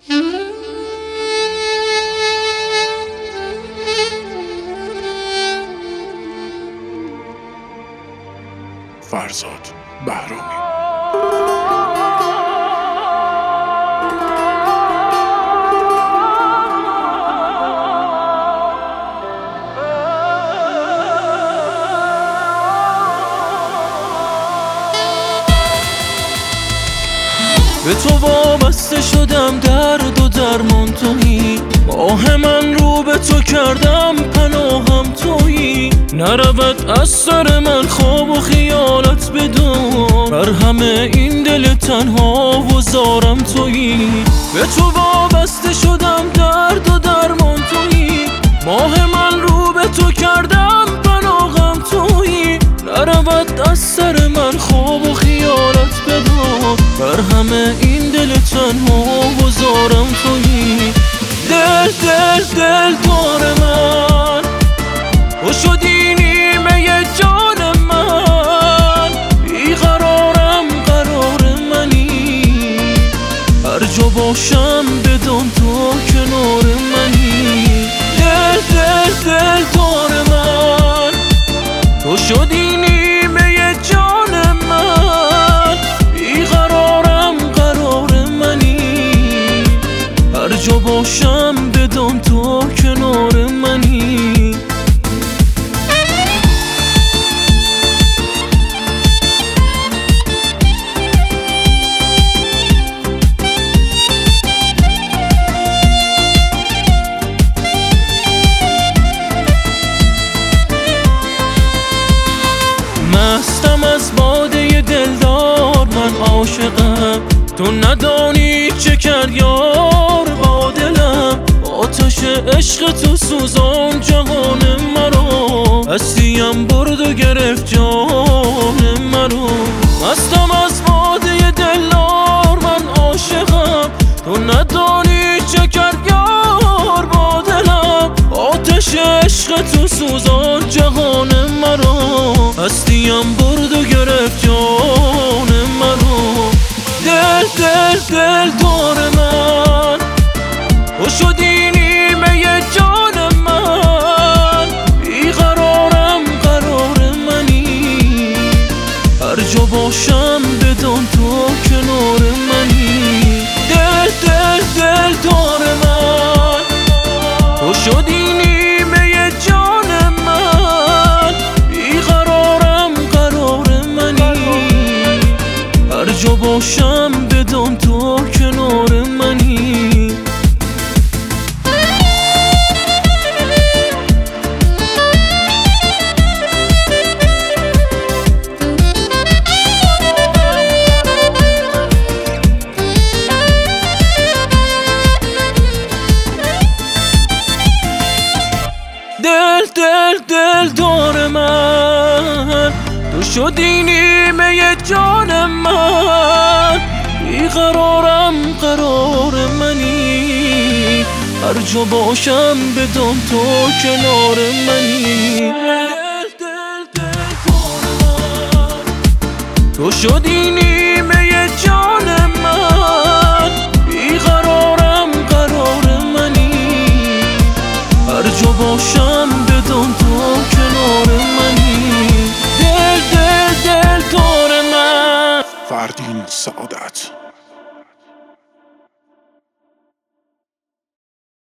فرزاد بهرامی. به تو وابسته شدم، درد و درمان تویی، ماه من رو به تو کردم، پناهم تویی. نرود از سر من خواب و خیالت بدون، بر همه این دل تنها و زارم تویی. به تو وابسته شدم، درد و درمان تویی، ماه من رو به تو کردم، پناهم تویی. نرود از سر من خواب و خیالت بدون، بر همه این دل تنها و زارم تویی. دل دل دل دار من، تو شدی نیمه جان من، بیقرارم قرار منی، هر جا باشم بدان تو کنار منی. دل دل دل دار من، تو شدی نیمه جان من، بیقرارم قرار منی، هر جا باشم بدان تو کنار منی. مستم از باده دلدار، من عاشقم، تو ندانی چه کرد یار با دلم. آتش عشق تو سوزان جهان مرا، هستیم برد و گرفت جان مرا. مستم از باده دلدار، من عاشقم، تو ندانی چه کرد یار با دلم. آتش عشق تو سوزان جهان مرا، هستیم برد و گرفت جان مرا. دل دل دل دار من، تو شدی نیمه جان من، بیقرارم قرار منی، هر جا باشم بدان تو کنار منی. دل دل دل دار من، تو شدی نیمه جان من، بیقرارم قرار منی، هر جا باشم بدان تو کنار منی. دل دل دل دار من، تو شدی نیمه جان من، بیقرارم قرار منی، هر جا باشم بدان تو کنار منی. دل دل دل دار من، تو شدی نیمه جان من،